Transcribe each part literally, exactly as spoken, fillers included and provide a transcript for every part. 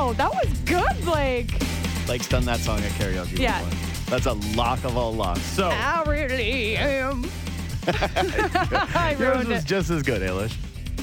Wow, that was good, Blake. Blake's done that song at karaoke Yeah. before. That's a lock of all locks. So I really am. I yours ruined was it. just as good, Ailish.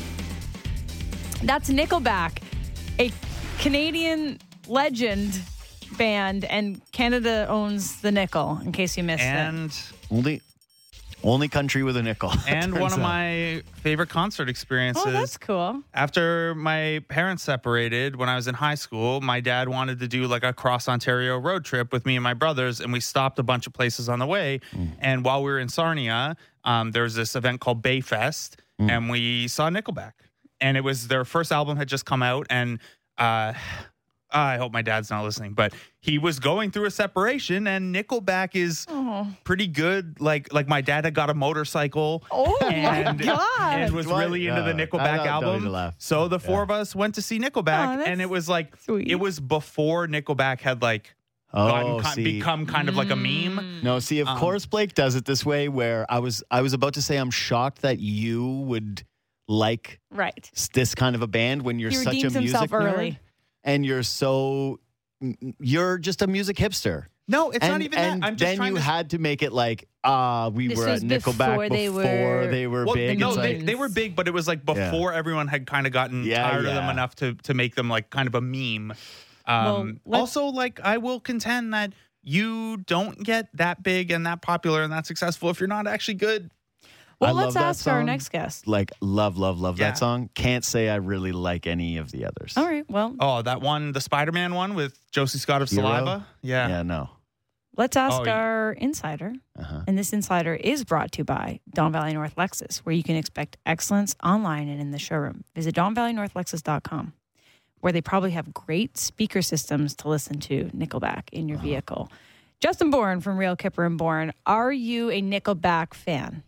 That's Nickelback, a Canadian legend band, and Canada owns the nickel, in case you missed And it. Only, only country with a nickel. and turns one of out. my favorite concert experiences. Oh, that's cool. After my parents separated when I was in high school, my dad wanted to do like a cross Ontario road trip with me and my brothers, and we stopped a bunch of places on the way. Mm. And while we were in Sarnia, um, there was this event called Bayfest, Mm. and we saw Nickelback. And it was their first album had just come out, and uh, I hope my dad's not listening, but he was going through a separation, and Nickelback is Oh, pretty good. Like like my dad had got a motorcycle. oh my And, God. and was What? really into the Uh, I Nickelback don't- don't need album. to laugh. So the four Yeah. of us went to see Oh, Nickelback, that's and it was like sweet. it was before Nickelback had like Oh, gotten, ki- see. become kind of like a meme. Mm. No, see, of Um, course Blake does it this way where I was I was about to say I'm shocked that you would like Right. s- this kind of a band when you're He such a redeems music himself nerd early. and you're so you're just a music hipster. No, it's and, not even and that. I'm just then trying you to. had to make it like ah we This were at was Nickelback before they before were- they were well, big. no, It's they, like, they were big, but it was like Yeah. before everyone had kind of gotten Yeah, tired of them yeah. enough to to make them like kind of a meme. Well, Um, let's- also, like I will contend that you don't get that big and that popular and that successful if you're not actually good. Well, I love let's that ask our song. next guest. like love love love Yeah. that song. Can't say I really like any of the others. All right. Well, Oh, that one, the Spider-Man one with Josie Scott of Hero? Saliva. Yeah. Yeah, no. let's ask Oh, yeah. our insider. Uh-huh. And this insider is brought to you by Don Valley North Lexus, where you can expect excellence online and in the showroom. Visit don valley north lexus dot com, where they probably have great speaker systems to listen to Nickelback in your vehicle. Justin Bourne from Real Kipper and Bourne, are you a Nickelback fan?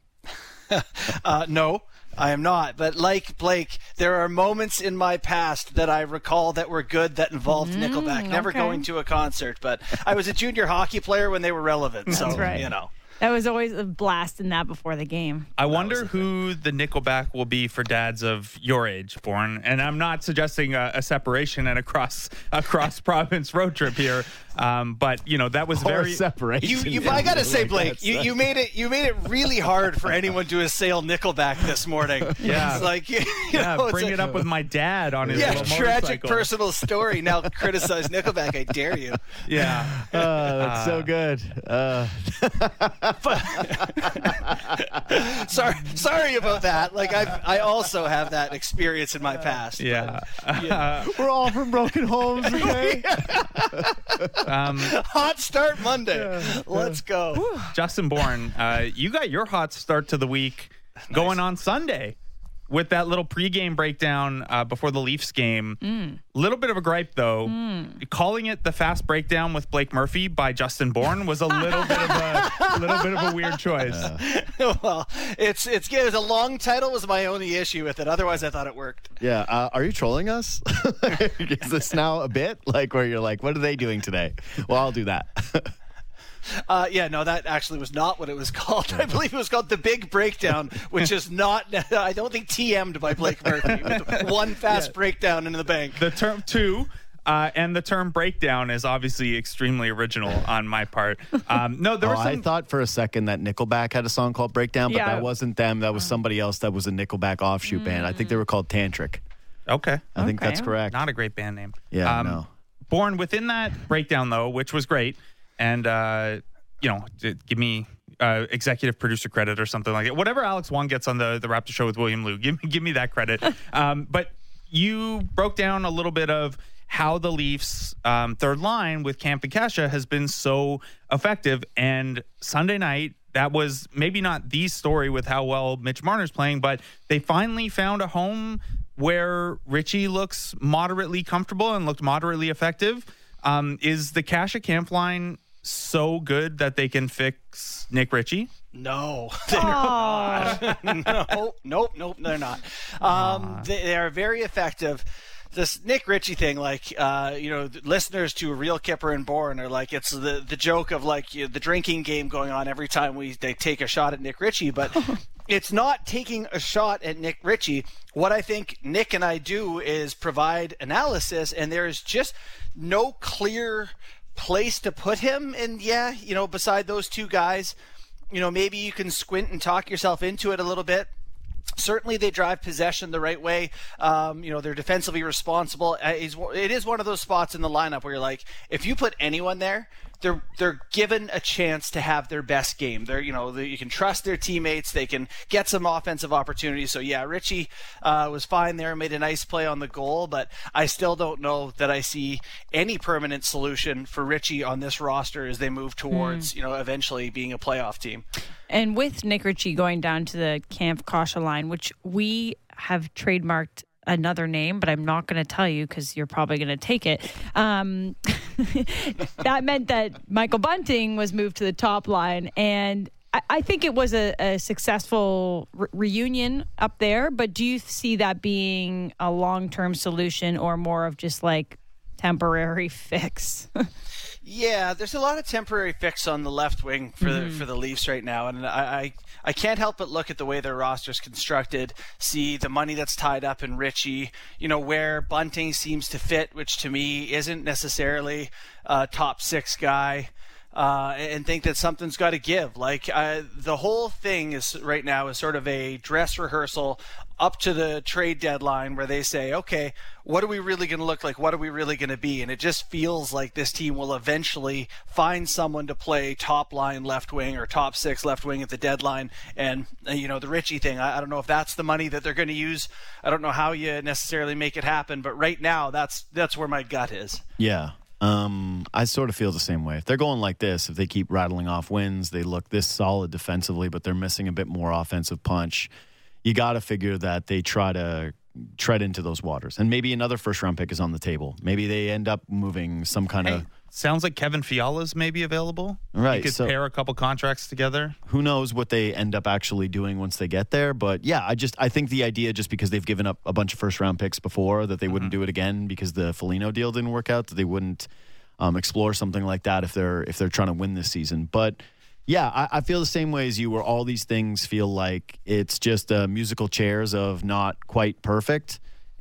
Uh, no, I am not. But like Blake, there are moments in my past that I recall that were good that involved Nickelback. Never okay. going to a concert, but I was a junior hockey player when they were relevant. So, That's right. you know. That was always a blast in that before the game. I wonder who the Nickelback will be for dads of your age, Bourne. And I'm not suggesting a, a separation and a cross a cross province road trip here, um, but you know that was Or very. separation. You, you, I gotta say, Like Blake, that's- you, you made it. You made it really hard for anyone to assail Nickelback this morning. Yeah. it's like you Yeah, know, it's bring a- it up with my dad on his Yeah, little tragic motorcycle. personal story. Now criticize Nickelback. I dare you. Yeah, Oh, that's so good. Uh, Sorry, sorry about that. Like I, I also have that experience in my past. yeah. we're all from broken homes, okay? um, Hot start Monday. Let's go. Justin Bourne, uh, you got your hot start to the week going on Sunday with that little pregame breakdown uh, before the Leafs game. Little bit of a gripe, though. Calling it the fast breakdown with Blake Murphy by Justin Bourne was a little bit of a, a little bit of a weird choice. Well, it's it's it was a long title was my only issue with it. Otherwise, I thought it worked. Yeah. Uh, are you trolling us? Is this now a bit like where you're like, what are they doing today? Well, I'll do that. Uh, yeah, no, that actually was not what it was called. I believe it was called The Big Breakdown, which is not, I don't think T M'd by Blake Murphy. With one fast breakdown into the bank. The term two. Uh, and the term breakdown is obviously extremely original on my part. Um, no, there Oh, was some. I thought for a second that Nickelback had a song called Breakdown, but Yeah. that wasn't them. That was somebody else that was a Nickelback offshoot band. I think they were called Tantric. okay, I think Okay. that's correct. not a great band name. Yeah, um, no. Born within that breakdown though, which was great, and uh, you know, d- give me uh, executive producer credit or something like that. Whatever Alex Wong gets on the the Raptor show with William Liu, give me give me that credit. um, but you broke down a little bit of how the Leafs um, third line with Camp and Kesha has been so effective, and Sunday night. That was maybe not the story with how well Mitch Marner's playing, but they finally found a home where Richie looks moderately comfortable and looked moderately effective. Um, is the Kasha Camp line so good that they can fix Nick Ritchie? No, they're Oh, not. no, nope, nope, they're not. Um, they, they are very effective. This Nick Ritchie thing, like, uh, you know, listeners to Real Kipper and Bourne are like, it's the, the joke of like you know, the drinking game going on every time we they take a shot at Nick Ritchie. But it's not taking a shot at Nick Ritchie. What I think Nick and I do is provide analysis, and there is just no clear place to put him. And yeah, you know, beside those two guys, you know, maybe you can squint and talk yourself into it a little bit. Certainly, they drive possession the right way. Um, you know, they're defensively responsible. It is one of those spots in the lineup where you're like, if you put anyone there, they're they're given a chance to have their best game. They're, you know, they, you can trust their teammates. They can get some offensive opportunities. So yeah, Ritchie uh, was fine there, made a nice play on the goal, but I still don't know that I see any permanent solution for Ritchie on this roster as they move towards, mm. you know, eventually being a playoff team. And with Nick Ritchie going down to the Camp Kasha line, which we have trademarked another name, but I'm not going to tell you because you're probably going to take it. Um, that meant that Michael Bunting was moved to the top line, and I, I think it was a, a successful re- reunion up there. But do you see that being a long-term solution or more of just like temporary fix? Yeah, there's a lot of temporary fix on the left wing for mm-hmm. the for the Leafs right now, and I, I I can't help but look at the way their roster's constructed, see the money that's tied up in Ritchie, you know, where Bunting seems to fit, which to me isn't necessarily a top six guy. Uh, and think that something's got to give. Like uh, the whole thing is right now is sort of a dress rehearsal up to the trade deadline where they say, okay, what are we really going to look like? What are we really going to be? And it just feels like this team will eventually find someone to play top line left wing or top six left wing at the deadline. And, uh, you know, the Ritchie thing, I, I don't know if that's the money that they're going to use. I don't know how you necessarily make it happen. But right now, that's that's where my gut is. Yeah. Um, I sort of feel the same way. If they're going like this, if they keep rattling off wins, they look this solid defensively, but they're missing a bit more offensive punch. You got to figure that they try to tread into those waters. And maybe another first-round pick is on the table. Maybe they end up moving some kind hey, of... Sounds like Kevin Fiala's maybe available. Right. You could so, pair a couple contracts together. Who knows what they end up actually doing once they get there. But yeah, I just I think the idea, just because they've given up a bunch of first-round picks before, that they mm-hmm. wouldn't do it again because the Foligno deal didn't work out, that they wouldn't um, explore something like that if they're if they're trying to win this season. But yeah, I, I feel the same way as you, where all these things feel like it's just uh, musical chairs of not quite perfect,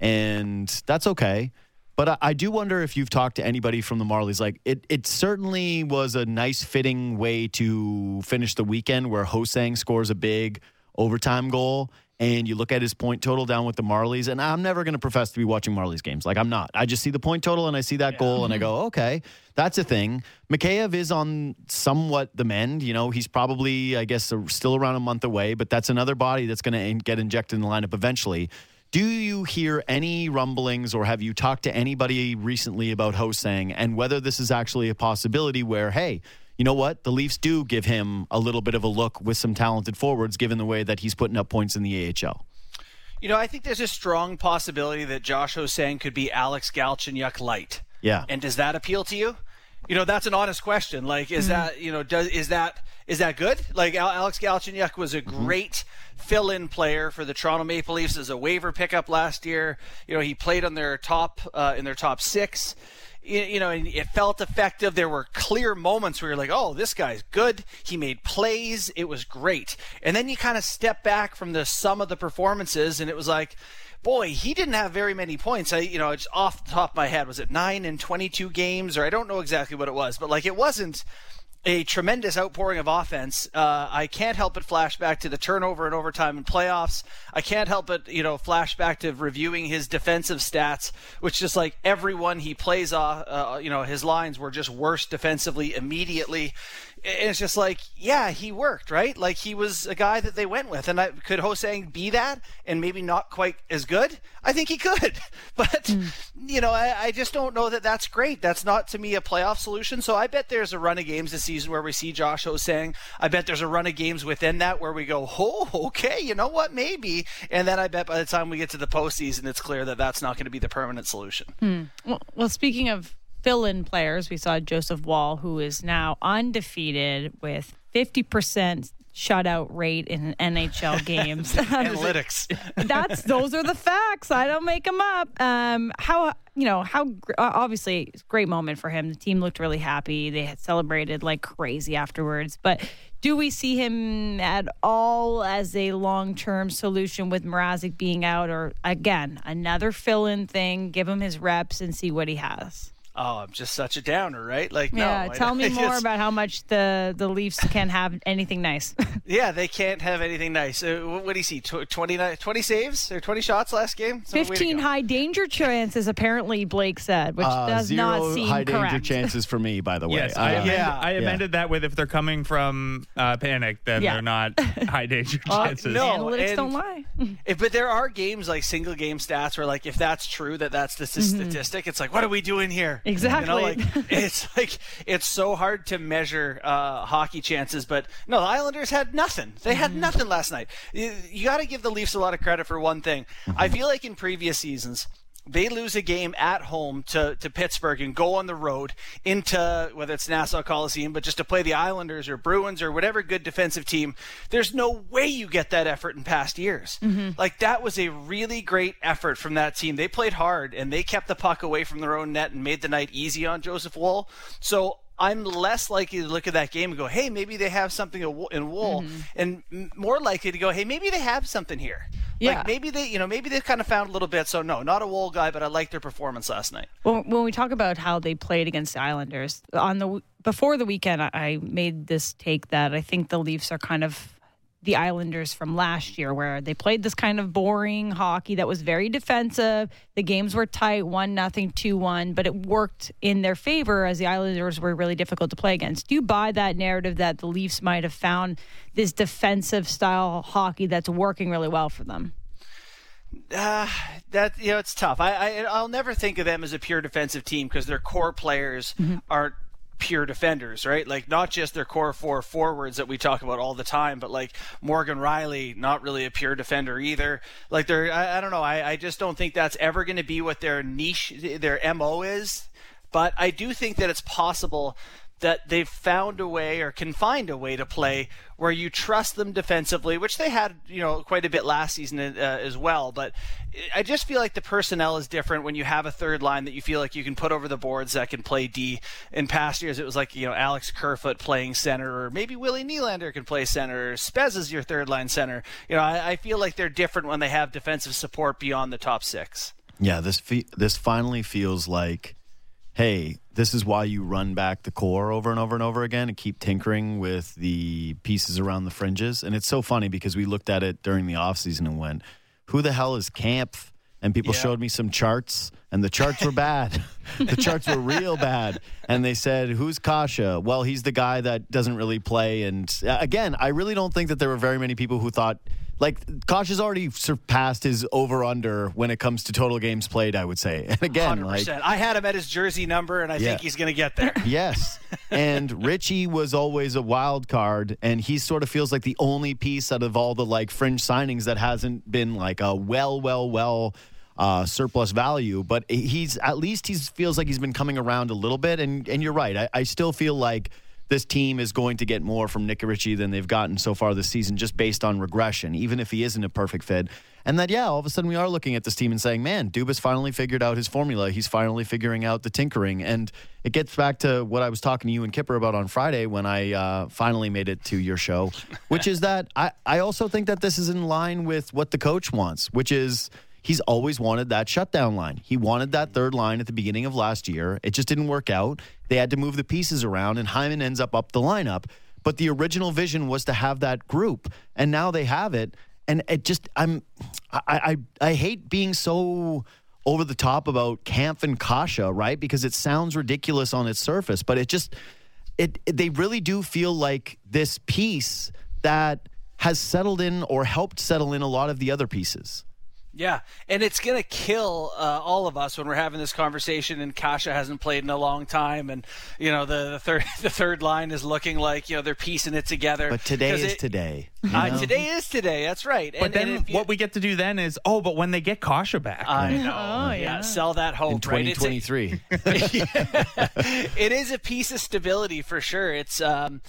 and that's okay. But I, I do wonder if you've talked to anybody from the Marlies. Like, it, it certainly was a nice fitting way to finish the weekend where Ho-Sang scores a big overtime goal, and you look at his point total down with the Marlies, and I'm never going to profess to be watching Marlies games. Like, I'm not. I just see the point total, and I see that yeah. goal, and I go, okay, that's a thing. Mikheyev is on somewhat the mend. You know, he's probably, I guess, still around a month away, but that's another body that's going to get injected in the lineup eventually. Do you hear any rumblings, or have you talked to anybody recently about Ho-Sang and whether this is actually a possibility where, hey, you know what, the Leafs do give him a little bit of a look with some talented forwards given the way that he's putting up points in the A H L? You know, I think there's a strong possibility that Josh Ho-Sang could be Alex Galchenyuk light. Yeah. And does that appeal to you? You know, that's an honest question. Like, is mm-hmm. that, you know, does is that is that good? Like, Alex Galchenyuk was a great mm-hmm. fill-in player for the Toronto Maple Leafs as a waiver pickup last year. You know, he played on their top uh, in their top six. You, you know, and it felt effective. There were clear moments where you're like, oh, this guy's good. He made plays. It was great. And then you kind of step back from the sum of the performances, and it was like, boy, he didn't have very many points. I, you know, it's off the top of my head. Was it nine in twenty-two games, or I don't know exactly what it was, but like, it wasn't a tremendous outpouring of offense. Uh, I can't help but flash back to the turnover and overtime in playoffs. I can't help but, you know, flash back to reviewing his defensive stats, which just like everyone he plays off, uh, you know, his lines were just worse defensively immediately. And it's just like, yeah, he worked, right? Like, he was a guy that they went with. And I, could Ho-Sang be that and maybe not quite as good? I think he could. But, mm. you know, I, I just don't know that that's great. That's not, to me, a playoff solution. So I bet there's a run of games this season where we see Josh Ho-Sang. I bet there's a run of games within that where we go, oh, okay, you know what, maybe. And then I bet by the time we get to the postseason, it's clear that that's not going to be the permanent solution. Mm. Well, well, speaking of fill-in players, we saw Joseph Woll, who is now undefeated with fifty percent shutout rate in N H L games. Analytics. That's those are the facts. I don't make them up. Um, how you know how obviously it's a great moment for him. The team looked really happy. They had celebrated like crazy afterwards. But do we see him at all as a long-term solution with Mrazek being out, or again another fill-in thing? Give him his reps and see what he has. Oh, I'm just such a downer, right? Like, yeah, no. tell I, me I more just, about how much the, the Leafs can have anything nice. Yeah, they can't have anything nice. Uh, what, what do you see? twenty, twenty saves or twenty shots last game? So fifteen high danger chances, apparently, Blake said, which uh, does zero not seem high correct. danger chances for me, by the way. Yes, I, uh, amended, yeah. I amended that with if they're coming from uh, panic, then Yeah. they're not high danger Uh, chances. no. Analytics and- don't lie. If, but there are games like single game stats where, like, if that's true that that's the Mm-hmm. statistic, it's like, what are we doing here? Exactly. You know, like it's like it's so hard to measure uh, hockey chances. But no, the Islanders had nothing. They had Mm-hmm. nothing last night. You, you got to give the Leafs a lot of credit for one thing. I feel like in previous seasons, they lose a game at home to, to Pittsburgh and go on the road into whether it's Nassau Coliseum, but just to play the Islanders or Bruins or whatever good defensive team. There's no way you get that effort in past years. Mm-hmm. Like, that was a really great effort from that team. They played hard and they kept the puck away from their own net and made the night easy on Joseph Woll. So I'm less likely to look at that game and go, hey, maybe they have something in Woll, Mm-hmm. and m- more likely to go, hey, maybe they have something here. Yeah. Like, maybe they, you know, maybe they've kind of found a little bit. So no, not a Woll guy, but I liked their performance last night. When, when we talk about how they played against the Islanders on the before the weekend, I, I made this take that I think the Leafs are kind of the Islanders from last year, where they played this kind of boring hockey that was very defensive. The games were tight, one nothing, two one, but it worked in their favor as the Islanders were really difficult to play against. Do you buy that narrative that the Leafs might have found this defensive style hockey that's working really well for them? Uh, that you know, it's tough. I, I I'll never think of them as a pure defensive team because their core players Mm-hmm. aren't pure defenders, right? Like, not just their core four forwards that we talk about all the time, but like Morgan Rielly, not really a pure defender either. Like, they're I, I don't know. I, I just don't think that's ever going to be what their niche, their M O is. But I do think that it's possible that they've found a way or can find a way to play where you trust them defensively, which they had, you know, quite a bit last season uh, as well. But I just feel like the personnel is different when you have a third line that you feel like you can put over the boards that can play D. In past years, it was like, you know, Alex Kerfoot playing center, or maybe Willie Nylander can play center, or Spez is your third line center. You know, I, I feel like they're different when they have defensive support beyond the top six. Yeah, this fe- this finally feels like, hey, this is why you run back the core over and over and over again and keep tinkering with the pieces around the fringes. And it's so funny because we looked at it during the offseason and went, who the hell is Kampf? And people Yeah. showed me some charts, and the charts were bad. The charts were real bad. And they said, who's Kasha? Well, he's the guy that doesn't really play. And uh, again, I really don't think that there were very many people who thought, like, Kasha's already surpassed his over-under when it comes to total games played, I would say. And again, one hundred percent. like, I had him at his jersey number, and I Yeah. think he's going to get there. yes. And Richie was always a wild card, and he sort of feels like the only piece out of all the like fringe signings that hasn't been like a well, well, well uh, surplus value. But he's at least he feels like he's been coming around a little bit. And and you're right. I, I still feel like this team is going to get more from Nick Ritchie than they've gotten so far this season, just based on regression, even if he isn't a perfect fit. And that, yeah, all of a sudden we are looking at this team and saying, man, Dubas finally figured out his formula. He's finally figuring out the tinkering. And it gets back to what I was talking to you and Kipper about on Friday when I uh, finally made it to your show, which is that I, I also think that this is in line with what the coach wants, which is he's always wanted that shutdown line. He wanted that third line at the beginning of last year. It just didn't work out. They had to move the pieces around, and Hyman ends up up the lineup. But the original vision was to have that group, and now they have it. And it just, I'm, I, I, I hate being so over the top about Kampf and Kasha, right? Because it sounds ridiculous on its surface, but it just, it, it they really do feel like this piece that has settled in or helped settle in a lot of the other pieces. Yeah, and it's going to kill uh, all of us when we're having this conversation and Kasha hasn't played in a long time, and you know the, the third the third line is looking like, you know, they're piecing it together. But today 'Cause is it, today. you Uh, know? today is today. That's right. But and, then and if you- what we get to do then is, oh, but when they get Kasha back. I know. Oh, yeah. yeah. Sell that hope. in right? twenty It's a- twenty-three. it is a piece of stability for sure. It's um,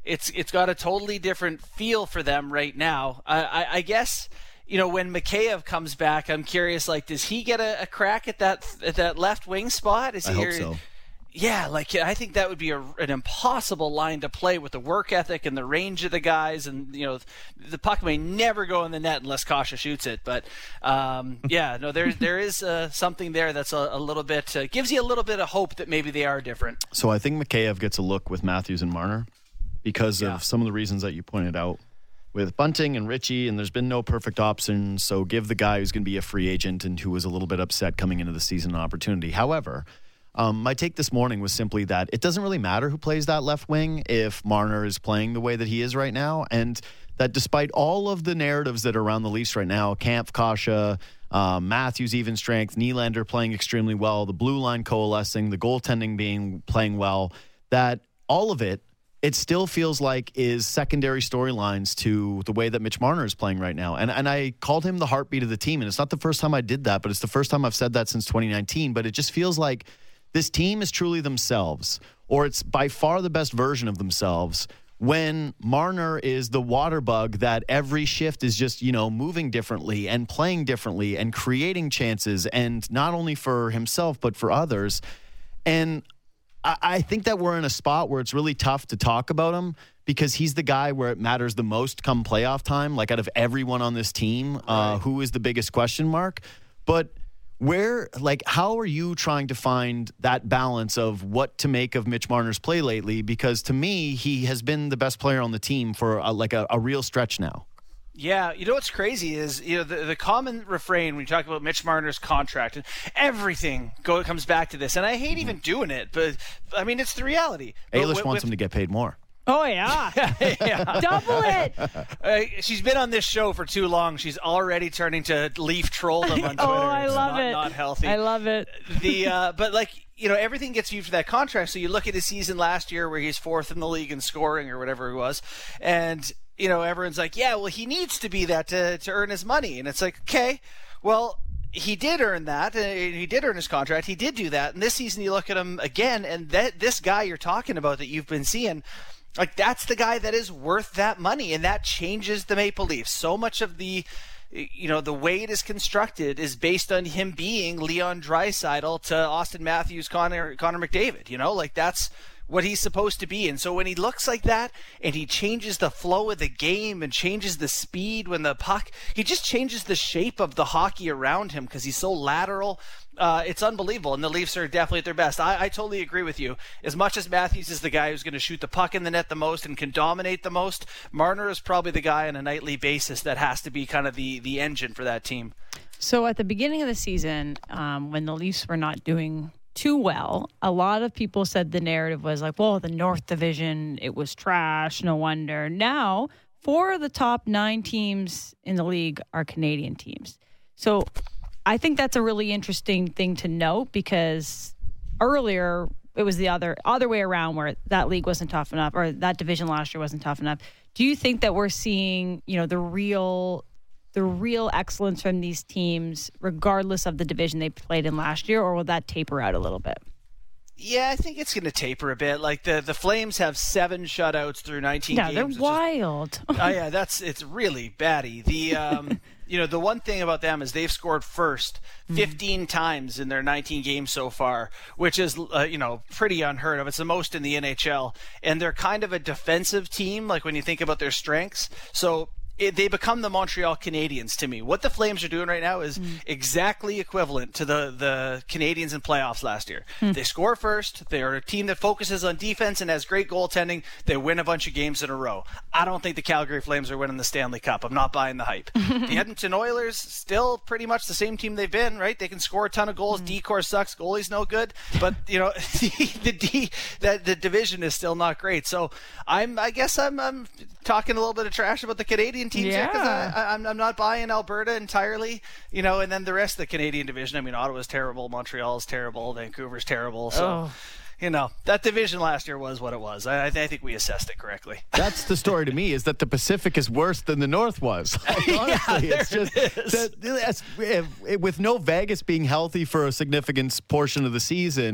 it's it's got a totally different feel for them right now. I, I, I guess, you know, when Mikheyev comes back, I'm curious, like, does he get a, a crack at that at that left wing spot? Is I he hope so. Yeah, like I think that would be a, an impossible line to play with the work ethic and the range of the guys, and you know the puck may never go in the net unless Kasha shoots it. But um, yeah, no, there there is uh, something there that's a, a little bit uh, gives you a little bit of hope that maybe they are different. So I think Mikheyev gets a look with Matthews and Marner because Yeah. of some of the reasons that you pointed out with Bunting and Richie, and there's been no perfect option. So give the guy who's going to be a free agent and who was a little bit upset coming into the season an opportunity. However. Um, my take this morning was simply that it doesn't really matter who plays that left wing if Marner is playing the way that he is right now, and that despite all of the narratives that are around the Leafs right now, Kampf, Kasha, um, Matthews, even strength, Nylander playing extremely well, the blue line coalescing, the goaltending being playing well, that all of it, it still feels like is secondary storylines to the way that Mitch Marner is playing right now. And and I called him the heartbeat of the team, and it's not the first time I did that, but it's the first time I've said that since twenty nineteen, but it just feels like this team is truly themselves, or it's by far the best version of themselves when Marner is the water bug that every shift is just, you know, moving differently and playing differently and creating chances, and not only for himself, but for others. And I, I think that we're in a spot where it's really tough to talk about him because he's the guy where it matters the most come playoff time, like out of everyone on this team, uh, who is the biggest question mark. But Where, like, how are you trying to find that balance of what to make of Mitch Marner's play lately? Because to me, he has been the best player on the team for a, like a, a real stretch now. Yeah, you know what's crazy is, you know, the, the common refrain when you talk about Mitch Marner's contract, and everything go, comes back to this. And I hate even doing it, but I mean, it's the reality. Ailish with, wants with, him to get paid more. Oh, yeah. yeah. Double it. Uh, she's been on this show for too long. She's already turning to Leaf trolldom on Twitter. Oh, I It's love not, it. Not healthy. I love it. The uh, but like you know everything gets viewed for that contract. So you look at his season last year where he's fourth in the league in scoring or whatever he was, and you know everyone's like, yeah, well he needs to be that to to earn his money, and it's like, okay, well. He did earn that, and he did earn his contract. He did do that. And this season, you look at him again, and that this guy you're talking about that you've been seeing, like that's the guy that is worth that money, and that changes the Maple Leafs. So much of the, you know, the way it is constructed is based on him being Leon Draisaitl to Austin Matthews, Connor Connor McDavid. You know, like that's what he's supposed to be. And so when he looks like that and he changes the flow of the game and changes the speed when the puck, he just changes the shape of the hockey around him because he's so lateral. Uh, it's unbelievable. And the Leafs are definitely at their best. I, I totally agree with you. As much as Matthews is the guy who's going to shoot the puck in the net the most and can dominate the most, Marner is probably the guy on a nightly basis that has to be kind of the, the engine for that team. So at the beginning of the season, um, when the Leafs were not doing too well, a lot of people said the narrative was like, well, the North Division, it was trash, no wonder. Now, four of the top nine teams in the league are Canadian teams. So I think that's a really interesting thing to note because earlier it was the other other way around where that league wasn't tough enough or that division last year wasn't tough enough. Do you think that we're seeing, you know, the real the real excellence from these teams, regardless of the division they played in last year, or will that taper out a little bit? Yeah, I think it's going to taper a bit. Like the, the Flames have seven shutouts through nineteen Yeah, games. they're wild. Oh yeah, that's it's really batty. The um, you know the one thing about them is they've scored first fifteen mm-hmm. times in their nineteen games so far, which is uh, you know pretty unheard of. It's the most in the N H L, and they're kind of a defensive team. Like when you think about their strengths, so. It, they become the Montreal Canadiens to me. What the Flames are doing right now is mm. exactly equivalent to the, the Canadiens in playoffs last year. Mm. They score first. They are a team that focuses on defense and has great goaltending. They win a bunch of games in a row. I don't think the Calgary Flames are winning the Stanley Cup. I'm not buying the hype. The Edmonton Oilers, still pretty much the same team they've been, right? They can score a ton of goals. Mm. D-Core sucks. Goalie's no good. But, you know, the D, that the division is still not great. So I'm, I guess I'm, I'm talking a little bit of trash about the Canadian teams yeah. because I'm, I'm not buying Alberta entirely, you know, and then the rest of the Canadian division. I mean, Ottawa's terrible, Montreal's terrible, Vancouver's terrible. So, oh. you know, that division last year was what it was. I, I think we assessed it correctly. That's the story to me, is that the Pacific is worse than the North was. Like, honestly, yeah, it's just it is. that, that's, with no Vegas being healthy for a significant portion of the season.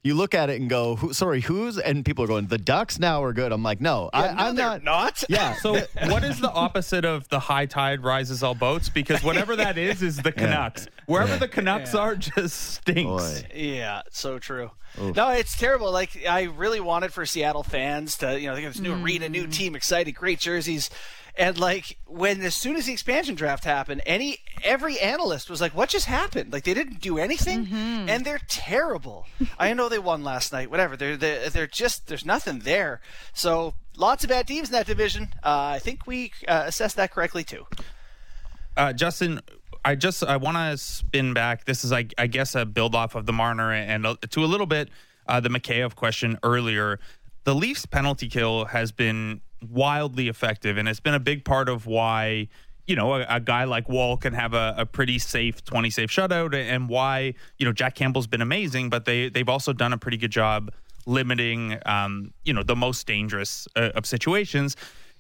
you look at it and go, Who, sorry, who's? And people are going, the Ducks now are good. I'm like, no, Yeah, I, no, I'm they're not. not. Yeah. So what is the opposite of the high tide rises all boats? Because whatever that is, is the Canucks. Wherever Yeah. the Canucks Yeah. are just stinks. Boy. Yeah, so true. Oof. No, it's terrible. Like, I really wanted for Seattle fans to, you know, they got this new arena, new team, excited, great jerseys. And like when as soon as the expansion draft happened, any every analyst was like, "What just happened?" Like they didn't do anything, and they're terrible. I know they won last night. Whatever. They're they're, they're just there's nothing there. So lots of bad teams in that division. Uh, I think we uh, assessed that correctly too. Uh, Justin, I just I want to spin back. This is, I, I guess, a build off of the Marner and uh, to a little bit uh, the Mikheyev question earlier. The Leafs penalty kill has been wildly effective, and it's been a big part of why, you know, a, a guy like Wall can have a, a pretty safe twenty save shutout, and why, you know, Jack Campbell's been amazing, but they they've also done a pretty good job limiting, um, you know, the most dangerous uh, of situations.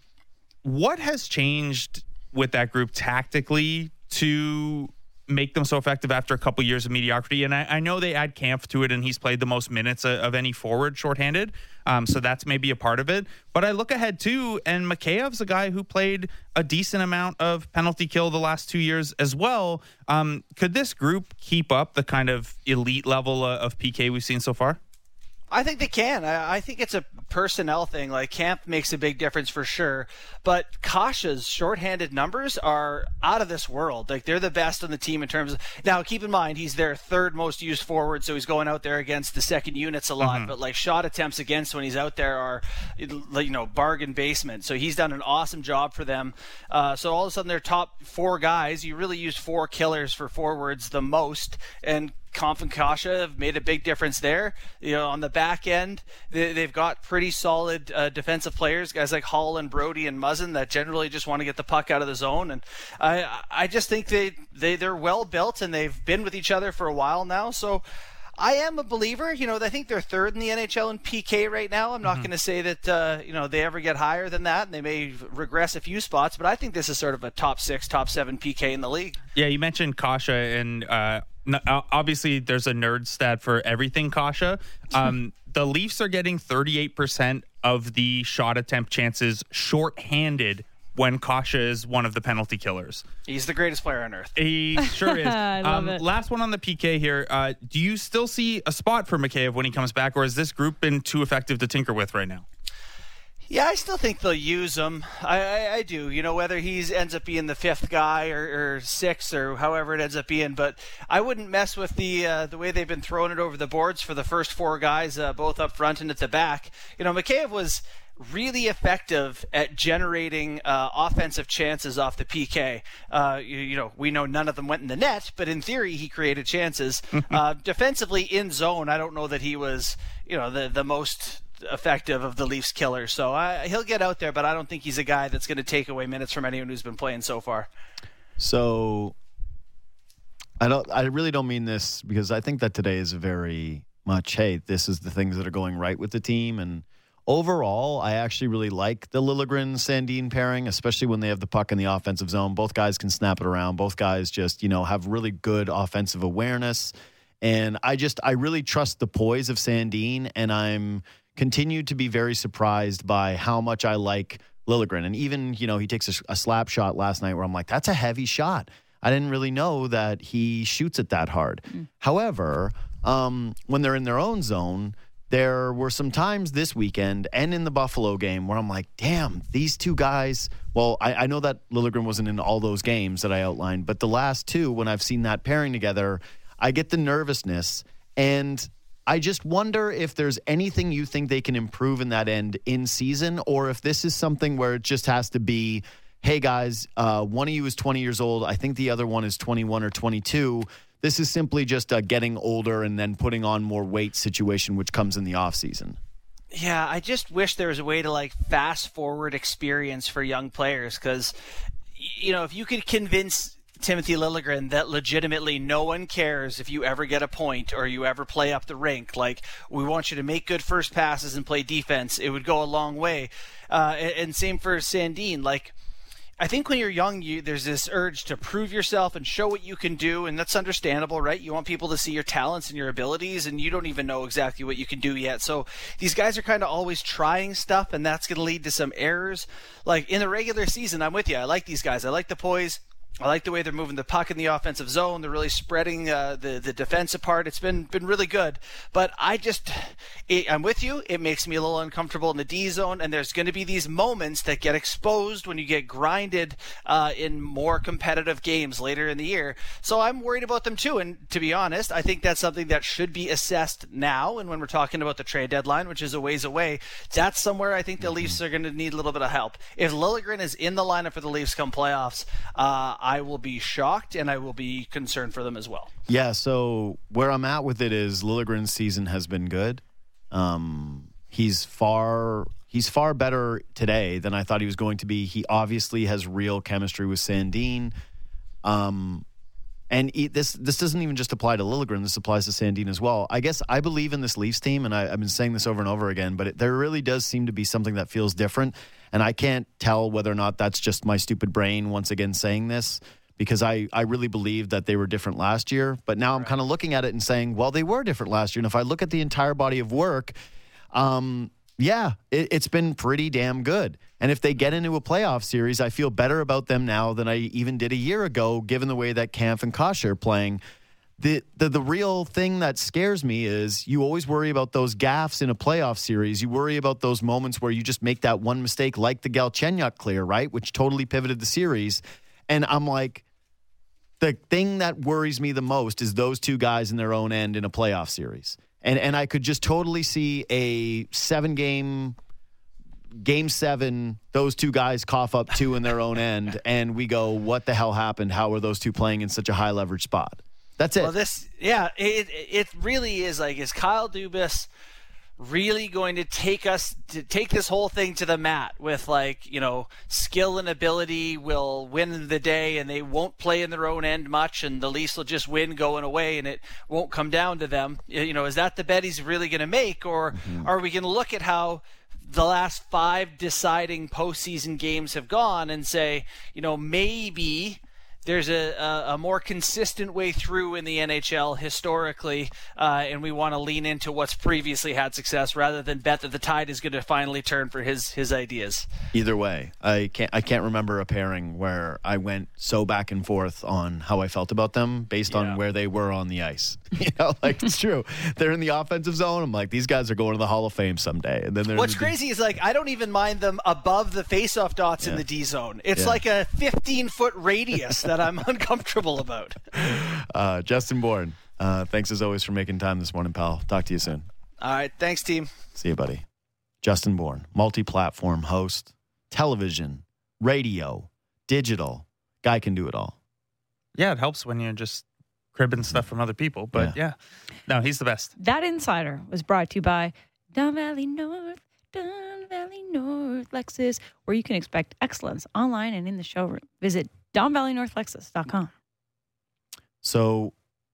What has changed with that group tactically to make them so effective after a couple years of mediocrity? And I, I know they add Kampf to it, and he's played the most minutes of, of any forward shorthanded. Um, so that's maybe a part of it. But I look ahead too, and Mikheyev's a guy who played a decent amount of penalty kill the last two years as well. Um, could this group keep up the kind of elite level uh, of P K we've seen so far? I think they can. I, I think it's a personnel thing. Like, Camp makes a big difference for sure. But Kasha's shorthanded numbers are out of this world. Like, they're the best on the team in terms of... Now, keep in mind, he's their third most used forward, so he's going out there against the second units a lot. Mm-hmm. But, like, shot attempts against when he's out there are, you know, bargain basement. So he's done an awesome job for them. Uh, so all of a sudden, their top four guys, you really use four killers for forwards the most. And Kampf and Kasha have made a big difference there. You know, on the back end, they, they've got pretty solid uh, defensive players, guys like Hall and Brody and Muzzin that generally just want to get the puck out of the zone. And I, I just think they, they they're well built, and they've been with each other for a while now. So I am a believer. You know, I think they're third in the N H L in P K right now. I'm not mm-hmm. going to say that uh, you know they ever get higher than that, and they may regress a few spots. But I think this is sort of a top six, top seven P K in the league. Yeah, you mentioned Kasha, and uh, obviously there's a nerd stat for everything Kasha. Um, the Leafs are getting thirty-eight percent of the shot attempt chances shorthanded when Kasha is one of the penalty killers. He's the greatest player on earth. He sure is. I love um, it. Last one on the P K here. Uh, do you still see a spot for Mikheyev when he comes back, or has this group been too effective to tinker with right now? Yeah, I still think they'll use him. I, I, I do. You know, whether he ends up being the fifth guy or, or sixth or however it ends up being. But I wouldn't mess with the uh, the way they've been throwing it over the boards for the first four guys, uh, both up front and at the back. You know, Mikheyev was really effective at generating uh, offensive chances off the P K. Uh, you, you know, we know none of them went in the net, but in theory, he created chances. uh, defensively, in zone, I don't know that he was, you know, the the most effective of the Leafs killers. So I, he'll get out there, but I don't think he's a guy that's going to take away minutes from anyone who's been playing so far. So I don't. I really don't mean this because I think that today is very much, hey, this is the things that are going right with the team. And overall, I actually really like the Liljegren-Sandin pairing, especially when they have the puck in the offensive zone. Both guys can snap it around. Both guys just, you know, have really good offensive awareness. And I just, I really trust the poise of Sandin, and I'm continued to be very surprised by how much I like Liljegren. And even, you know, he takes a, a slap shot last night where I'm like, that's a heavy shot. I didn't really know that he shoots it that hard. Mm. However, um, when they're in their own zone, there were some times this weekend and in the Buffalo game where I'm like, damn, these two guys, well, I, I know that Liljegren wasn't in all those games that I outlined, but the last two, when I've seen that pairing together, I get the nervousness. And I just wonder if there's anything you think they can improve in that end in season, or if this is something where it just has to be, hey guys, uh, one of you is twenty years old. I think the other one is twenty-one or twenty-two. This is simply just a getting older and then putting on more weight situation, which comes in the off season. Yeah, I just wish there was a way to like fast forward experience for young players, because, you know, if you could convince Timothy Liljegren that legitimately no one cares if you ever get a point or you ever play up the rink. Like, we want you to make good first passes and play defense. It would go a long way. Uh, and, and same for Sandin. Like, I think when you're young, you, there's this urge to prove yourself and show what you can do, and that's understandable, right? You want people to see your talents and your abilities, and you don't even know exactly what you can do yet. So these guys are kind of always trying stuff, and that's going to lead to some errors. Like in the regular season, I'm with you. I like these guys. I like the poise. I like the way they're moving the puck in the offensive zone. They're really spreading uh, the the defense apart. It's been been really good. But I just, it, I'm with you. It makes me a little uncomfortable in the D zone. And there's going to be these moments that get exposed when you get grinded uh, in more competitive games later in the year. So I'm worried about them too. And to be honest, I think that's something that should be assessed now. And when we're talking about the trade deadline, which is a ways away, that's somewhere I think the Leafs are going to need a little bit of help. If Liljegren is in the lineup for the Leafs come playoffs, uh, I will be shocked and I will be concerned for them as well. Yeah, so where I'm at with it is Liljegren's season has been good. Um, he's far he's far better today than I thought he was going to be. He obviously has real chemistry with Sandin. Um, and he, this this doesn't even just apply to Liljegren. This applies to Sandin as well. I guess I believe in this Leafs team, and I, I've been saying this over and over again, but it, there really does seem to be something that feels different. And I can't tell whether or not that's just my stupid brain once again saying this, because I, I really believe that they were different last year. But now I'm kind of looking at it and saying, well, they were different last year. And if I look at the entire body of work, um, yeah, it, it's been pretty damn good. And if they get into a playoff series, I feel better about them now than I even did a year ago, given the way that Kampf and Kase are playing. The, the the real thing that scares me is you always worry about those gaffes in a playoff series. You worry about those moments where you just make that one mistake like the Galchenyuk clear, right, which totally pivoted the series. And I'm like, the thing that worries me the most is those two guys in their own end in a playoff series. And and I could just totally see a seven-game, game seven, those two guys cough up two in their own end, and we go, what the hell happened? How are those two playing in such a high-leverage spot? That's it. Well, this, yeah, it it really is like, is Kyle Dubas really going to take us to take this whole thing to the mat with, like, you know, skill and ability will win the day and they won't play in their own end much and the Leafs will just win going away and it won't come down to them? You know, is that the bet he's really going to make, or mm-hmm. are we going to look at how the last five deciding postseason games have gone and say, you know, maybe there's a, a, a more consistent way through in the N H L historically, uh, and we want to lean into what's previously had success rather than bet that the tide is going to finally turn for his his ideas. Either way, I can't I can't remember a pairing where I went so back and forth on how I felt about them based yeah. on where they were on the ice. You know, like, it's true. They're in the offensive zone. I'm like, these guys are going to the Hall of Fame someday. And then they're what's the crazy is, like, I don't even mind them above the faceoff dots yeah. in the D zone. It's yeah. like a fifteen foot radius that I'm uncomfortable about. Uh, Justin Bourne, uh, thanks as always for making time this morning, pal. Talk to you soon. All right. Thanks, team. See you, buddy. Justin Bourne, multi-platform host, television, radio, digital. Guy can do it all. Yeah, it helps when you're just cribbing stuff from other people. But yeah, yeah. No, he's the best. That Insider was brought to you by Don Valley North, Don Valley North Lexus, where you can expect excellence online and in the showroom. Visit don valley north lexus dot com. So,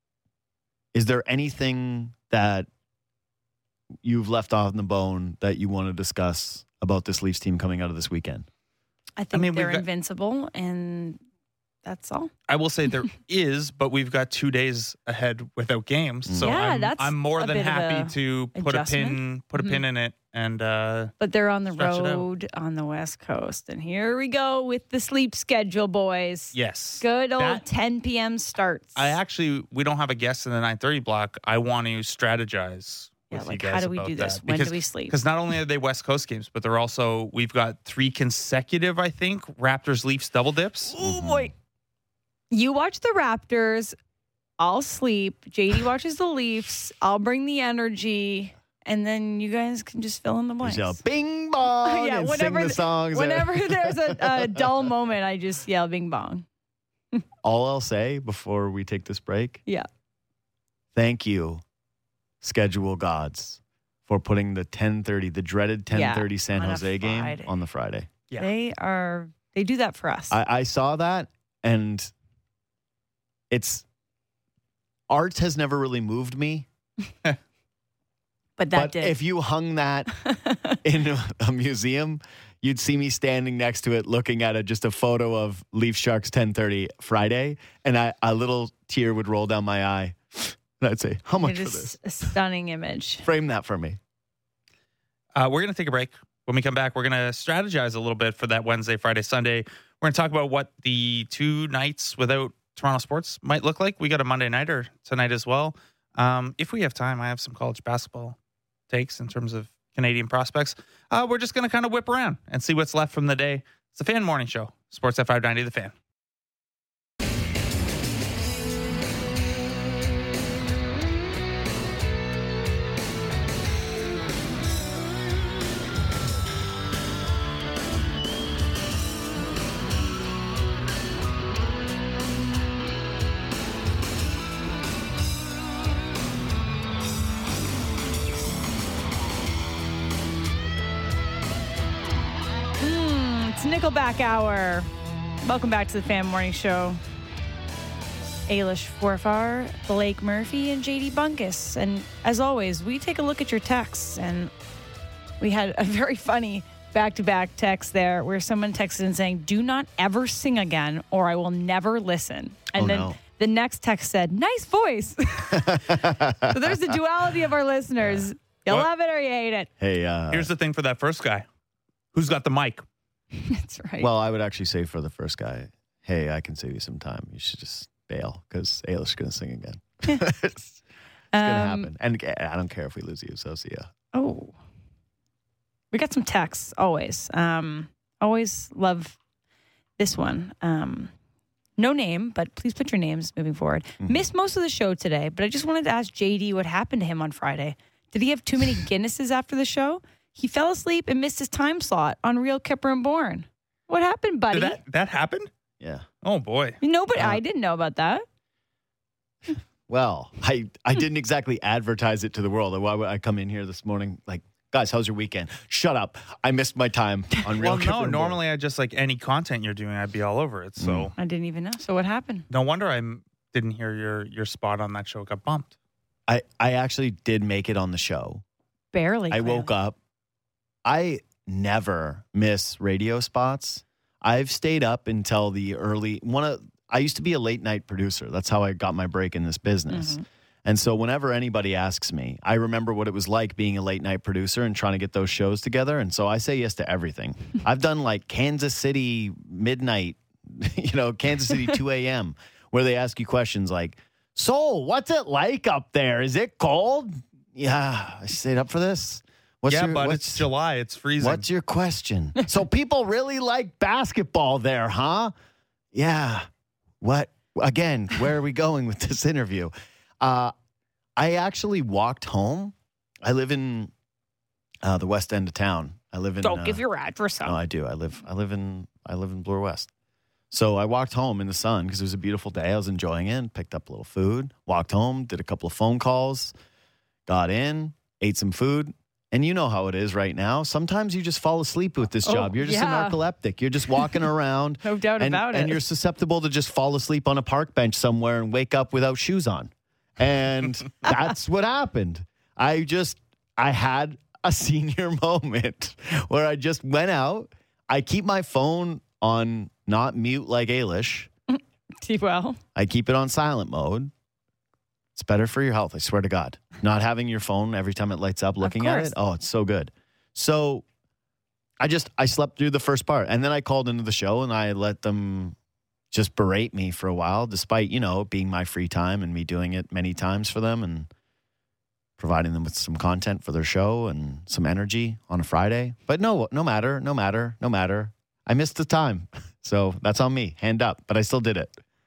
is there anything that you've left on the bone that you want to discuss about this Leafs team coming out of this weekend? I think I mean, they're got, invincible, and that's all. I will say there is, but we've got two days ahead without games, so yeah, I'm, that's I'm more than happy to put adjustment. a pin, put a mm-hmm. pin in it, and uh, but they're on the road on the West Coast, and here we go with the sleep schedule, boys. Yes, good old that, ten p.m. starts. I actually we don't have a guest in the nine thirty block. I want to strategize. Yeah, with like you guys how do we about do this? That. When because, do we sleep? Because not only are they West Coast games, but they're also we've got three consecutive, I think, Raptors Leafs double dips. Oh mm-hmm. boy. You watch the Raptors, I'll sleep. J D watches the Leafs, I'll bring the energy, and then you guys can just fill in the blanks. Yell, bing bong, yeah, and whenever, sing the songs. Whenever there's a, a dull moment, I just yell bing bong. All I'll say before we take this break, yeah, thank you, schedule gods, for putting the ten thirty, the dreaded ten thirty yeah, San Jose game on the Friday. Yeah. They are, they do that for us. I, I saw that, and it's, art has never really moved me. but that but did. If you hung that in a museum, you'd see me standing next to it looking at it, just a photo of Leaf Sharks ten thirty Friday, and I, a little tear would roll down my eye. And I'd say, how much It for is this? a stunning image. Frame that for me. Uh, we're going to take a break. When we come back, we're going to strategize a little bit for that Wednesday, Friday, Sunday. We're going to talk about what the two nights without Toronto sports might look like. We got a Monday nighter tonight as well. Um, if we have time, I have some college basketball takes in terms of Canadian prospects. Uh, we're just going to kind of whip around and see what's left from the day. It's the Fan Morning Show. Sportsnet five ninety, The Fan. Nickelback Hour. Welcome back to the Fan Morning Show. Ailish Forfar, Blake Murphy, and J D Bunkus. And as always, we take a look at your texts. And we had a very funny back-to-back text there where someone texted in saying, do not ever sing again or I will never listen. And oh, then no. the next text said, nice voice. So there's the duality of our listeners. You What? love it or you hate it. Hey, uh, Here's the thing for that first guy. Who's got the mic? That's right. well, I would actually say for the first guy, hey, I can save you some time. You should just bail because Ailish is going to sing again. it's it's going to Um, happen. And I don't care if we lose you, so see ya. Oh, we got some texts always. Um, always love this one. Um, no name, but please put your names moving forward. Mm-hmm. Missed most of the show today, but I just wanted to ask J D what happened to him on Friday. Did he have too many Guinnesses after the show? He fell asleep and missed his time slot on Real Kipper and Born. What happened, buddy? Did that, that happened? Yeah. Oh, boy. no, but Uh, I didn't know about that. Well, I, I didn't exactly advertise it to the world. Why would I come in here this morning like, guys, how's your weekend? Shut up. I missed my time on Real Well, Kipper no, and Born. normally I just like any content you're doing, I'd be all over it. So I didn't even know. So what happened? no wonder I didn't hear your, your spot on that show got bumped. I, I actually did make it on the show. Barely. I woke up. I never miss radio spots. I've stayed up until the early one of I used to be a late night producer. That's how I got my break in this business. Mm-hmm. And so whenever anybody asks me, I remember what it was like being a late night producer and trying to get those shows together. And so I say yes to everything. I've done like Kansas City midnight, you know, Kansas City two a.m. where they ask you questions like, so what's it like up there? Is it cold? Yeah, I stayed up for this. What's yeah, your, but what's, it's July. It's freezing. What's your question? So people really like basketball there, huh? Yeah. What? Again, where are we going with this interview? Uh, I actually walked home. I live in uh, the west end of town. I live in. Don't uh, give your address out. No, I do. I live. I live in. I live in Bloor West. So I walked home in the sun because it was a beautiful day. I was enjoying it. Picked up a little food. Walked home. Did a couple of phone calls. Got in. Ate some food. And you know how it is right now. Sometimes you just fall asleep with this Oh, job. You're just yeah. a narcoleptic. You're just walking around. No doubt and, about it. And you're susceptible to just fall asleep on a park bench somewhere and wake up without shoes on. And that's what happened. I just, I had a senior moment where I just went out. I keep my phone on not mute like Ailish. Well, I keep it on silent mode. It's better for your health, I swear to God. Not having your phone every time it lights up, looking at course. it. Oh, it's so good. So I just, I slept through the first part. And then I called into the show and I let them just berate me for a while, despite, you know, being my free time and me doing it many times for them and providing them with some content for their show and some energy on a Friday. But no, no matter, no matter, no matter. I missed the time. So that's on me. Hand up. But I still did it.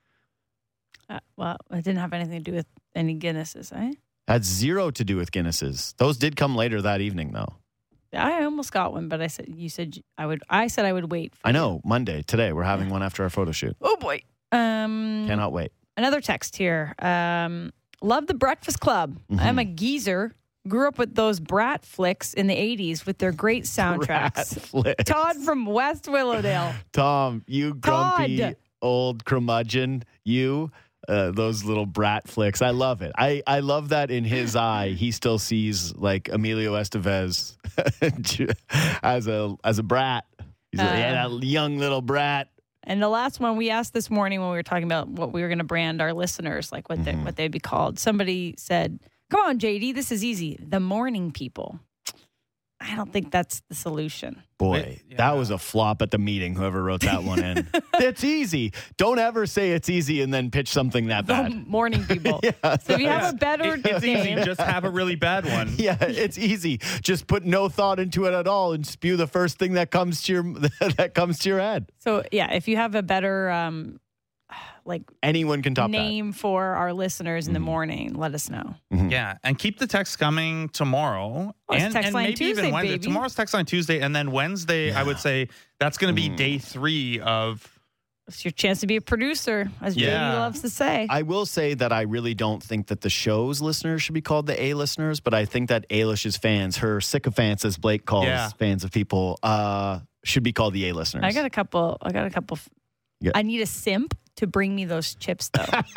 uh, well, it didn't have anything to do with any Guinnesses, eh? Had zero to do with Guinnesses. Those did come later that evening, though. I almost got one, but I said you said I would. I said I would wait. For I you. know. Monday, today, we're having one after our photo shoot. Oh boy. Um, Cannot wait. Another text here. Um, love the Breakfast Club. Mhm. I'm a geezer. Grew up with those Brat flicks in the eighties with their great soundtracks. Flick. Todd from West Willowdale. Tom, you grumpy Todd. old curmudgeon. You, uh, those little brat flicks. I love it. I, I love that in his eye, he still sees like Emilio Estevez as a as a brat. He's like, Uh, yeah, that young little brat. And the last one we asked this morning when we were talking about what we were going to brand our listeners, like what they, Mhm. what they'd be called. Somebody said, "Come on, J D, this is easy. The morning people." I don't think that's the solution. Boy, Wait, yeah. that was a flop at the meeting, whoever wrote that one in. It's easy. Don't ever say it's easy and then pitch something that The bad. morning people. Yeah. So if you have Yeah. a better It- it's easy. name, Just have a really bad one. Yeah, it's easy. Just put no thought into it at all and spew the first thing that comes to your that comes to your head. so yeah, if you have a better um, like Anyone can top name for our listeners in the Mhm. morning, let us know. that. Mhm. Yeah, and keep the text coming tomorrow, Oh, it's and, text and line maybe Tuesday, even Wednesday. baby. Tomorrow's text line Tuesday, and then Wednesday, I would say that's going to be Mm. day three of. It's your chance to be a producer, as J D Yeah. loves to say. I will say that I really don't think that the show's listeners should be called the A listeners, but I think that Ailish's fans, her sycophants, as Blake calls Yeah. fans of people, uh, should be called the A listeners. I got a couple. I got a couple. Yeah. I need a simp to bring me those chips, though. If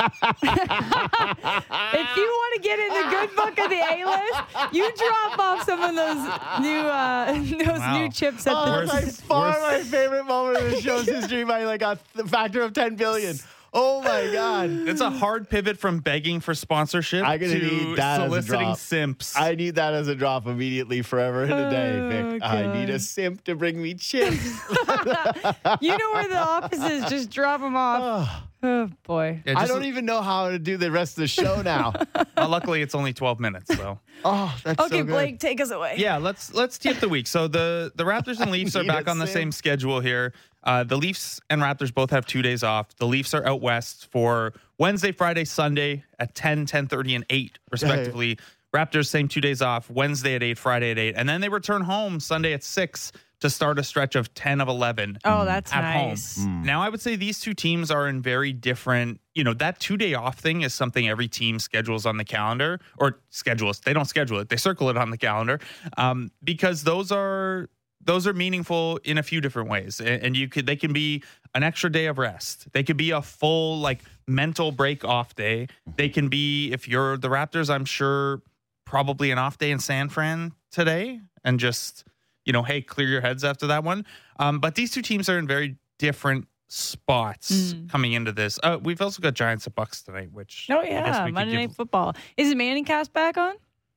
you want to get in the good book of the A list, you drop off some of those new uh, those Wow. new chips at Oh, the. that's by Worst- far worst- my favorite moment of the show's history by like a th- factor of ten billion. Oh my God. It's a hard pivot from begging for sponsorship I'm gonna to need that as a soliciting drop. simps. I need that as a drop immediately, forever and a day, Vic. Oh, I need a God. simp to bring me chips. You know where the office is. Just drop them off. Oh, Oh boy. Yeah, I just- don't even know how to do the rest of the show now. uh, luckily, it's only twelve minutes, so. Oh, that's Okay, so good. Blake, take us away. Yeah, let's let's tee up the week. So the the Raptors and Leafs are Need back a on the sim. same schedule here. Uh, the Leafs and Raptors both have two days off. The Leafs are out west for Wednesday, Friday, Sunday at ten, ten thirty, and eight, respectively. Raptors, same two days off, Wednesday at eight, Friday at eight. And then they return home Sunday at six to start a stretch of ten of eleven. Oh, that's at nice. home. Now, I would say these two teams are in very different, you know, that two day off thing is something every team schedules on the calendar or schedules. They don't schedule it. They circle it on the calendar um, because those are, those are meaningful in a few different ways. And, and you could, they can be an extra day of rest. They could be a full like mental break off day. They can be, if you're the Raptors, I'm sure probably an off day in San Fran today and just, you know, hey, clear your heads after that one. Um, but these two teams are in very different spots Mm. coming into this. Uh, we've also got Giants and Bucks tonight, which Oh I guess yeah, we could Monday give- Night Football. Is Manning Cast back on?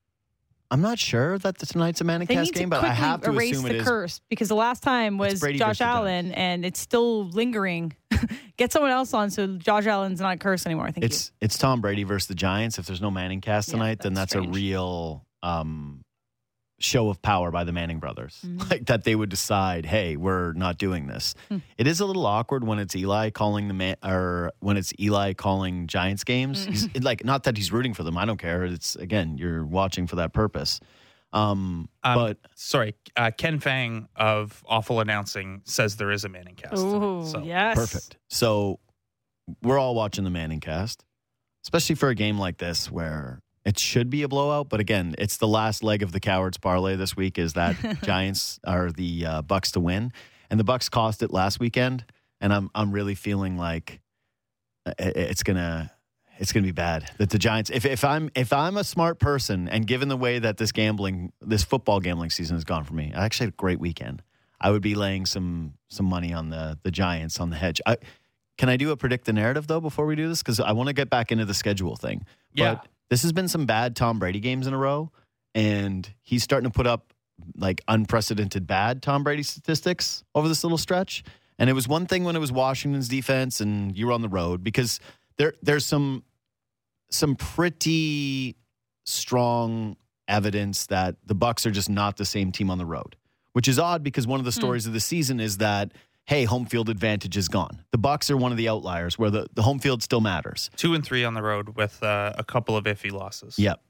I'm not sure that the tonight's a They Manicast need game, to but I quickly have to erase assume the it is. curse because the last time was Brady Josh versus the Allen, and it's still lingering. Get someone else on so Josh Allen's not cursed anymore. Thank It's it's Tom Brady versus the Giants. If there's no Manning cast Yeah, tonight, then that's that's strange. a real um, show of power by the Manning brothers. Mhm. Like that they would decide, hey, we're not doing this. Hmm. It is a little awkward when it's Eli calling the man, or when it's Eli calling Giants games. Mm. He's, like, not that he's rooting for them. I don't care. It's again, you're watching for that purpose. Um, Um, but Sorry, uh, Ken Fang of Awful Announcing says there is a Manning cast. you. tonight, Oh so. yes, perfect. So we're all watching the Manning cast, especially for a game like this where it should be a blowout. But again, it's the last leg of the Cowards parlay this week is that Giants are the uh, Bucks to win, and the Bucks cost it last weekend. And I'm I'm really feeling like it- it's gonna it's gonna be bad that the Giants. If if I'm if I'm a smart person, and given the way that this gambling this football gambling season has gone for me, I actually had a great weekend. I would be laying some some money on the the Giants on the hedge. I, can I do a predict the narrative though before we do this? Because I want to get back into the schedule thing. Yeah. But this has been some bad Tom Brady games in a row, and he's starting to put up like unprecedented bad Tom Brady statistics over this little stretch. And it was one thing when it was Washington's defense and you were on the road because there there's some some pretty strong evidence that the Bucks are just not the same team on the road, which is odd because one of the stories of the season is that, hey, home field advantage is gone. The Bucks are one of the outliers where the, the home field still matters. Two and three on the road with uh, a couple of iffy losses. Yep.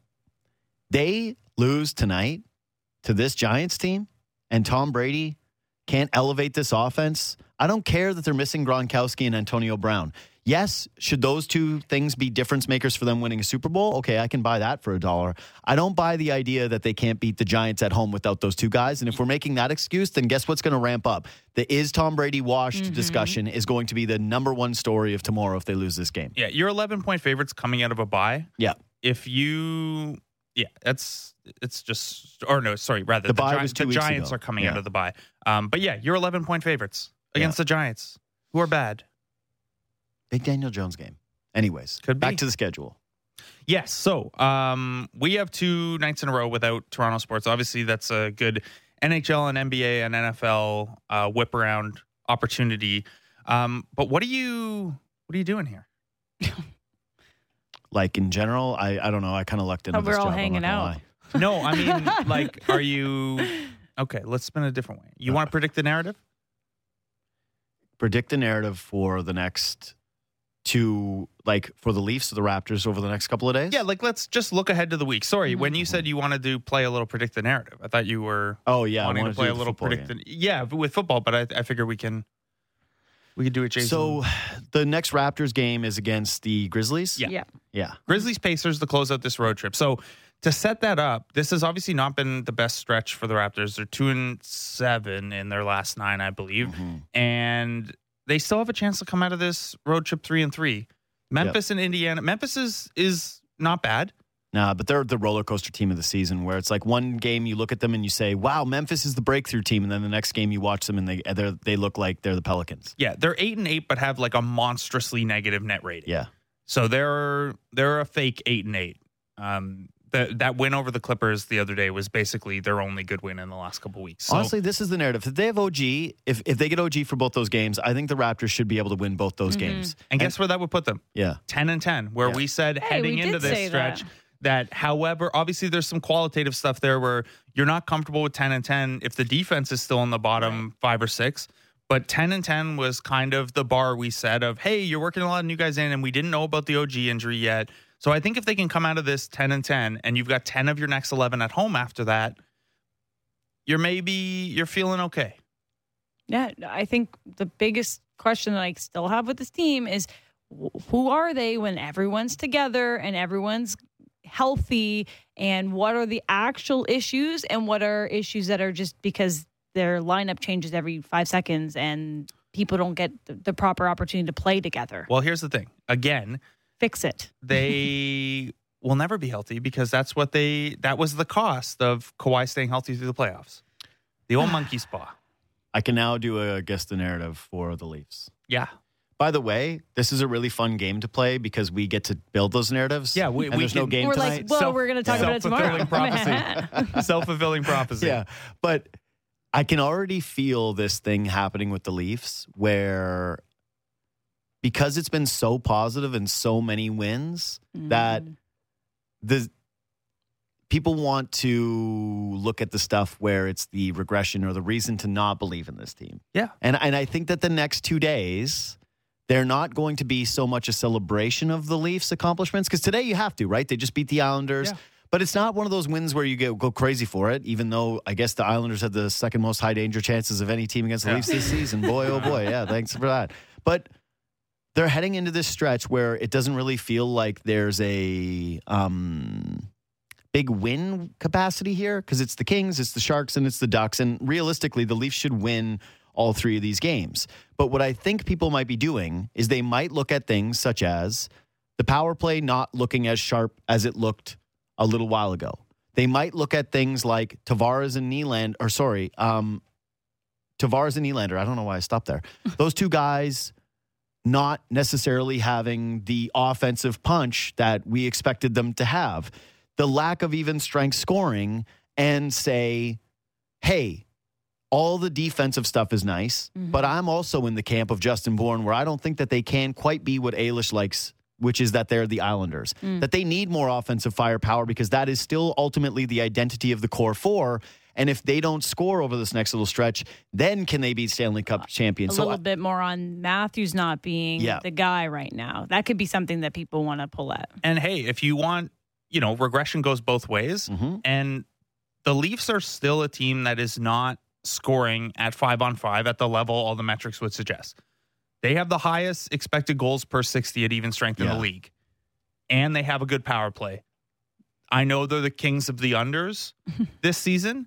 They lose tonight to this Giants team, and Tom Brady can't elevate this offense. I don't care that they're missing Gronkowski and Antonio Brown. Yes, should those two things be difference makers for them winning a Super Bowl? Okay, I can buy that for a dollar. I don't buy the idea that they can't beat the Giants at home without those two guys. And if we're making that excuse, then guess what's going to ramp up? The is Tom Brady washed Mm-hmm. discussion is going to be the number one story of tomorrow if they lose this game. Yeah, you're eleven point favorites coming out of a bye. Yeah. If you Yeah, that's it's just or no, sorry, rather The the, bye Gi- was two the weeks Giants ago. are coming Yeah. out of the bye. Um, but yeah, you're eleven point favorites against Yeah. the Giants, who are bad. Big Daniel Jones game. Anyways, Could back be. to the schedule. Yes. So um, we have two nights in a row without Toronto sports. Obviously, that's a good N H L and N B A and N F L uh, whip around opportunity. Um, but what are you what are you doing here? Like in general, I, I don't know. I kind of lucked into Thought we this were all job, I'm not hanging gonna out. lie. No, I mean, like, are you okay? Let's spin it a different way. You want to predict the narrative? Predict the narrative for the next two, like for the Leafs or the Raptors over the next couple of days? Yeah, like let's just look ahead to the week. Sorry, when you said you wanted to play a little predict the narrative, I thought you were Oh, yeah. I wanting wanted to play do a the little football predict game. the yeah with football. But I, I figure we can we could do it. Jason. So the next Raptors game is against the Grizzlies? Yeah. Yeah. Yeah. Grizzlies Pacers to close out this road trip. So to set that up, this has obviously not been the best stretch for the Raptors. They're two and seven in their last nine, I believe, Mhm. and they still have a chance to come out of this road trip three and three. Memphis and Indiana. Memphis is is not bad. Nah, but they're the roller coaster team of the season where it's like one game you look at them and you say, wow, Memphis is the breakthrough team. And then the next game you watch them and they they they look like they're the Pelicans. Yeah, they're eight and eight, but have like a monstrously negative net rating. Yeah. So they're they're a fake eight and eight. Um, that that win over the Clippers the other day was basically their only good win in the last couple weeks. So, Honestly, this is the narrative. If they have O G, if, if they get O G for both those games, I think the Raptors should be able to win both those games. and guess where that would put them? Yeah. ten and ten, where Yeah. we said Hey, heading we into did this say stretch that. that. However, obviously there's some qualitative stuff there where you're not comfortable with ten and ten if the defense is still in the bottom five or six. But ten and ten was kind of the bar we set of, hey, you're working a lot of new guys in, and we didn't know about the O G injury yet. So I think if they can come out of this ten and ten, and you've got ten of your next eleven at home after that, you're maybe you're feeling okay. Yeah, I think the biggest question that I still have with this team is wh- who are they when everyone's together and everyone's healthy, and what are the actual issues and what are issues that are just because their lineup changes every five seconds and people don't get the, the proper opportunity to play together. Well, here's the thing. Again, Fix it. they will never be healthy because that's what they that was the cost of Kawhi staying healthy through the playoffs. The old monkey spa. I can now do a guess the narrative for the Leafs. Yeah. By the way, this is a really fun game to play because we get to build those narratives. Yeah, we- and we there's no can- game We're tonight. like, well, Self- we're going to talk about it tomorrow. self-fulfilling prophecy. Self-fulfilling prophecy. Yeah, but I can already feel this thing happening with the Leafs where because it's been so positive and so many wins that the people want to look at the stuff where it's the regression or the reason to not believe in this team. Yeah. And and I think that the next two days they're not going to be so much a celebration of the Leafs accomplishments because today you have to, right? They just beat the Islanders. Yeah. But it's not one of those wins where you go, go crazy for it, even though I guess the Islanders had the second most high danger chances of any team against the Yeah. Leafs this season. Boy, oh boy. Yeah, thanks for that. But they're heading into this stretch where it doesn't really feel like there's a um, big win capacity here because it's the Kings, it's the Sharks, and it's the Ducks. And realistically, the Leafs should win all three of these games. But what I think people might be doing is they might look at things such as the power play not looking as sharp as it looked a little while ago. They might look at things like Tavares and Nylander, or sorry, um, Tavares and Nylander. I don't know why I stopped there. Those two guys not necessarily having the offensive punch that we expected them to have. The lack of even strength scoring, and say, hey, all the defensive stuff is nice, Mhm. but I'm also in the camp of Justin Bourne where I don't think that they can quite be what Eilish likes, which is that they're the Islanders. Mm. That they need more offensive firepower because that is still ultimately the identity of the core four. And if they don't score over this next little stretch, then can they be Stanley Cup A champions? little I- bit more on Matthews not being Yeah. the guy right now. That could be something that people want to pull at. And hey, if you want, you know, regression goes both ways. Mhm. And the Leafs are still a team that is not scoring at five on five at the level all the metrics would suggest. They have the highest expected goals per sixty at even strength in Yeah. the league. And they have a good power play. I know they're the kings of the unders this season,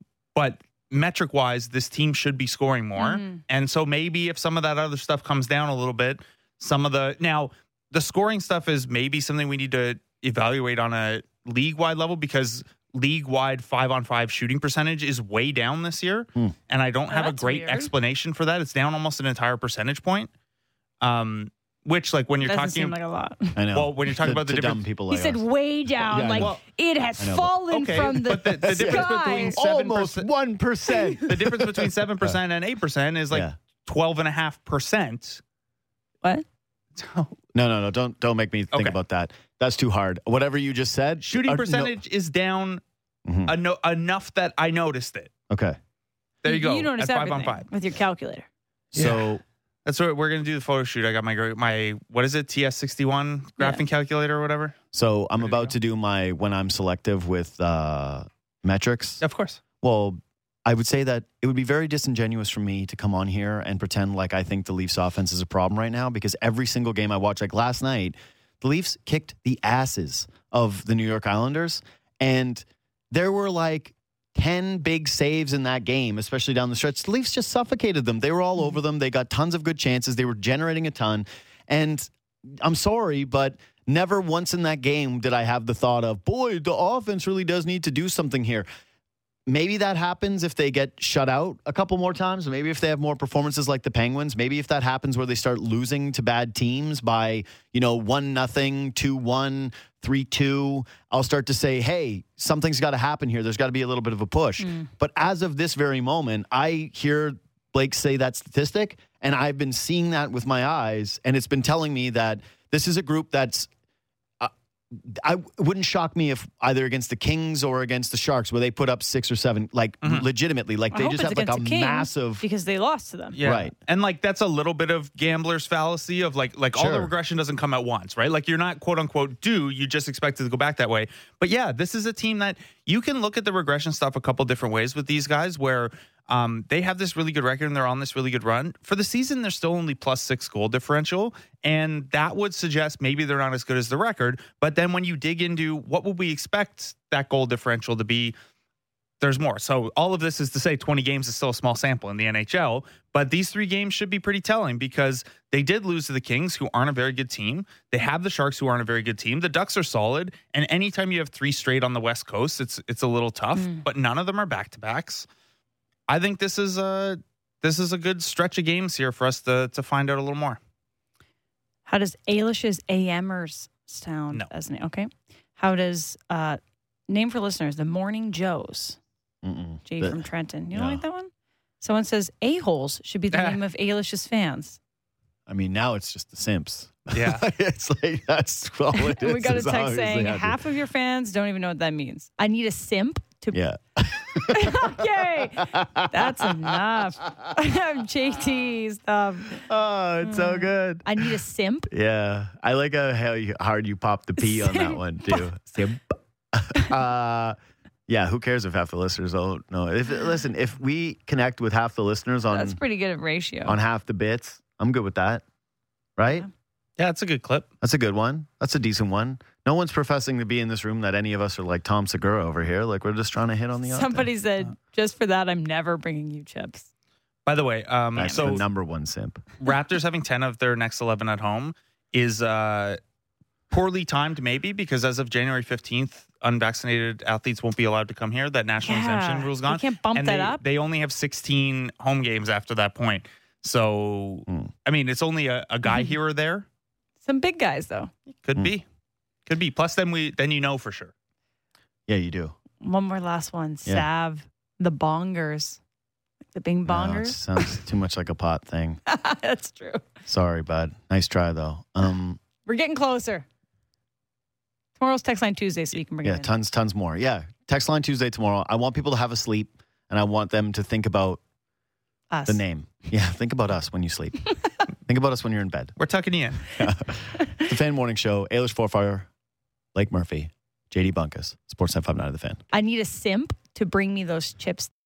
but metric wise, this team should be scoring more. Mhm. And so maybe if some of that other stuff comes down a little bit, some of the now the scoring stuff is maybe something we need to evaluate on a league-wide level because league-wide five-on-five shooting percentage is way down this year, Hmm. and I don't Oh, have a that's great weird. explanation for that. It's down almost an entire percentage point. Um, which, like, when you're Doesn't talking, seem like a lot. I know. well, when you're talking To- about the to difference, dumb people He like said us. way down, Yeah, I like know. it has I know, but- fallen okay, from the but the, the difference sky. between seven almost percent, one percent. the difference between seven percent and eight percent is like Yeah. twelve and a half percent. What? No, no, no. Don't don't make me think Okay. about that. That's too hard. Whatever you just said. Shooting uh, no- percentage is down Mhm. eno- enough that I noticed it. Okay. There you go. You notice at five everything on five. with your calculator. So That's what we're gonna do. The photo shoot. I got my gra- my what is it? T S sixty-one graphing calculator or whatever. so I'm Ready to about go? to do my when I'm selective with uh, metrics. Of course. Well, I would say that it would be very disingenuous for me to come on here and pretend like I think the Leafs offense is a problem right now because every single game I watch, like last night, the Leafs kicked the asses of the New York Islanders. And there were like ten big saves in that game, especially down the stretch. The Leafs just suffocated them. They were all over them. They got tons of good chances. They were generating a ton. And I'm sorry, but never once in that game did I have the thought of, boy, the offense really does need to do something here. Maybe that happens if they get shut out a couple more times. Maybe if they have more performances like the Penguins. Maybe if that happens where they start losing to bad teams by, you know, one nothing, two one, three two. I'll start to say, hey, something's got to happen here. There's got to be a little bit of a push. But as of this very moment, I hear Blake say that statistic, and I've been seeing that with my eyes, and it's been telling me that this is a group that's I it wouldn't shock me if either against the Kings or against the Sharks, where they put up six or seven, like Mhm. legitimately, like I they hope just it's have like a against the Kings massive. because they lost to them. Yeah. Right. And like that's a little bit of gambler's fallacy of like like all the Sure. regression doesn't come at once, right? Like you're not quote unquote due, you just expect it to go back that way. But yeah, this is a team that you can look at the regression stuff a couple different ways with these guys where um, they have this really good record and they're on this really good run. For the season, they're still only plus six goal differential. And that would suggest maybe they're not as good as the record. But then when you dig into what would we expect that goal differential to be, there's more. So all of this is to say twenty games is still a small sample in the N H L, but these three games should be pretty telling because they did lose to the Kings, who aren't a very good team. They have the Sharks, who aren't a very good team. The Ducks are solid, and anytime you have three straight on the West Coast, it's it's a little tough, but none of them are back-to-backs. I think this is a this is a good stretch of games here for us to to find out a little more. How does Ailish's AMers sound No. as an okay? How does uh name for listeners, the Morning Joes? Mm-mm. Jay The- from Trenton. You don't no. like that one? Someone says A-holes should be the Ah. name of Ailish's fans. I mean, now it's just the Simps. Yeah. it's like that's all it is. We got a as text long as they saying have to- half of your fans don't even know what that means. I need a simp to Yeah. Okay. That's enough. J T, stop. Oh, it's so good. I need a simp. Yeah, I like uh, how you, hard you pop the P on that one too. Simp. uh, yeah, who cares if half the listeners don't know? If listen, if we connect with half the listeners on That's pretty good at ratio. on half the bits, I'm good with that. Right? Yeah. Yeah, it's a good clip. That's a good one. That's a decent one. No one's professing to be in this room that any of us are like Tom Segura over here. Like we're just trying to hit on the. Somebody said, just for that, I'm never bringing you chips. By the way, um, That's so the number one simp. Raptors having ten of their next eleven at home is uh, poorly timed, maybe, because as of January fifteenth, unvaccinated athletes won't be allowed to come here. That national Yeah, exemption rule's we gone. can't bump and that they, up. They only have sixteen home games after that point. So, Mm. I mean, it's only a, a guy here or there. Some big guys, though. Could Mm. be. Could be. Plus, then we then you know for sure. Yeah, you do. One more last one. Yeah. Sav, the bongers. The bing No, it bongers. sounds too much like a pot thing. That's true. Sorry, bud. Nice try though. Um, We're getting closer. Tomorrow's text line Tuesday, so you can bring yeah, it in. tons, tons more. Yeah, text line Tuesday tomorrow. I want people to have a sleep, and I want them to think about Us. the name. Yeah, think about us when you sleep. Think about us when you're in bed. We're tucking you in. The Fan Morning Show. Ailish Forfire, Blake Murphy, J D Bunkus, Sportsnet five nine of the Fan. I need a simp to bring me those chips